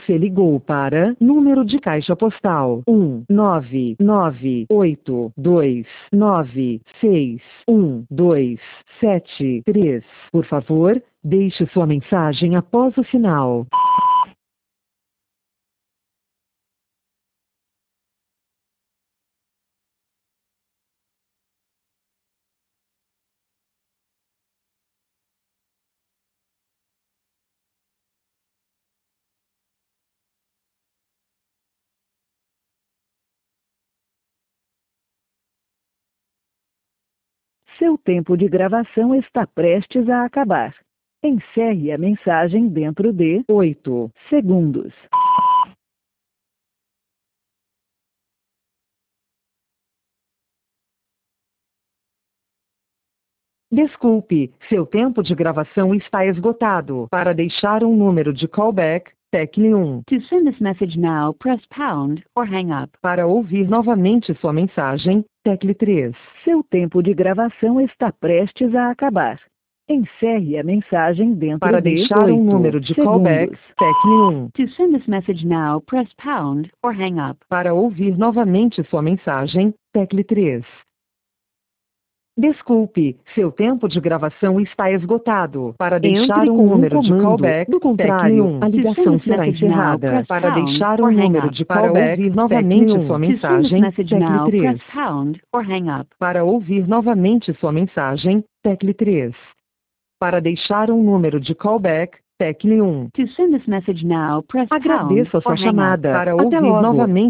Você ligou para número de caixa postal 19982961273. Por favor, deixe sua mensagem após o sinal. Seu tempo de gravação está prestes a acabar. Encerre a mensagem dentro de 8 segundos. Desculpe, seu tempo de gravação está esgotado. Para deixar um número de callback, tecle 1. To send this message now, press pound or hang up. Para ouvir novamente sua mensagem, tecle 3. Seu tempo de gravação está prestes a acabar. Encerre a mensagem dentro Para de deixar 8 um número de segundos. callback, tecle 1. To send this message now, press pound or hang up. Para ouvir novamente sua mensagem, tecle 3. Desculpe, seu tempo de gravação está esgotado. Para deixar Entre um com um número de comando. callback, Do contrário, tecle 1. A to ligação send this será message now, encerrada. press Para pound deixar or um hang número up. de Para callback, ouvir novamente tecle 1. sua To send this mensagem, message tecle now, 3. press pound or hang up. Para ouvir novamente sua mensagem, tecle 3. Para deixar um número de callback, tecle 1. To send this message now, press pound Agradeço a or sua hang up. chamada. Para Até ouvir logo. novamente